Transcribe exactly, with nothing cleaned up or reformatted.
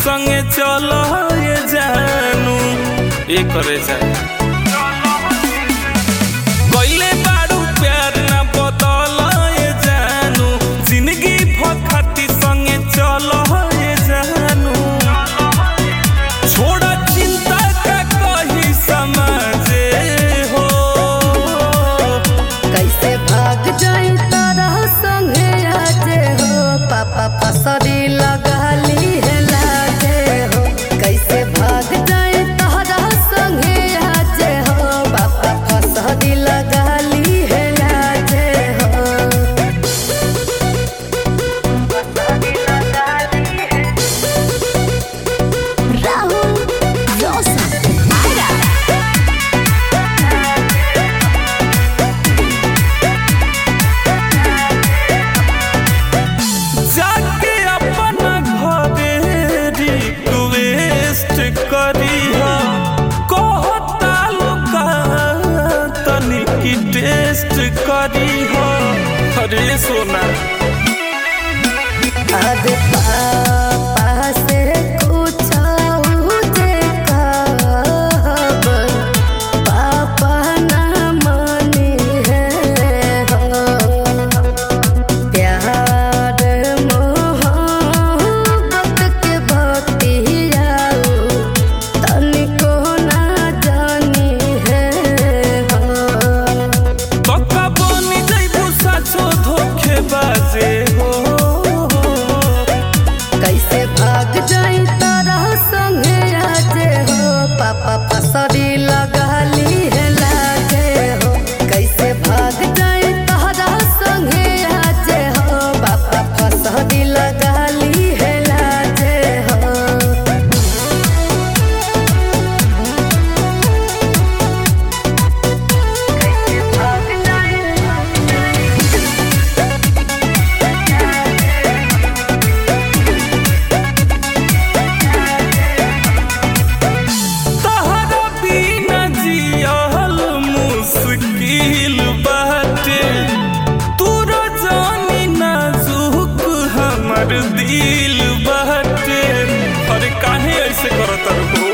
संगे चलो ये जानू ये करे जाए कोइले बारू प्यार ना बदल ये जानू जिंदगी भखती संगे चलो ये जानू छोड़ा चिंता का कही समझे हो कैसे भाग जाई तारा संगे आजे हो पापा फसरी लगा ली है लाजे हो कैसे भाग जाई तारा संगे आजे हो पापा फसरी लगा ली है लाजे हो राहुल रोशन जाके अपना घरे रिक्वेस्ट करी हो कहता लुका तनिक टेस्ट करी हो अरे सोना अरे पापा से पूछाऊ जे कब पापा ना मानी है हो प्यार मोहब्बत के बतियाऊ तनिको ना जानी है हो पक्का बनी जइबू साचो धोखेबाजे हो कैसे भाग जाई तारा संगे आजे हो पापा फसरी लगा ली है लाजे हो कैसे भाग जाई तारा संगे आजे हो पापा फसरी लगा ली है लाजे हो कैसे भाग जाई तहरा बिना जियल मुश्किल बाटे तोरा जानी नाजुक हमर दिल बाटे अरे काहे ऐसे करत हो